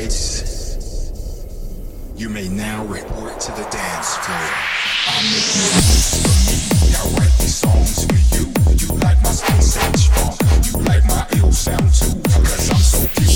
ladies, you may now report to the dance floor. I make you moves for me, I write these songs for you. You like my space age funk, you like my ill sound too, cause I'm so pure.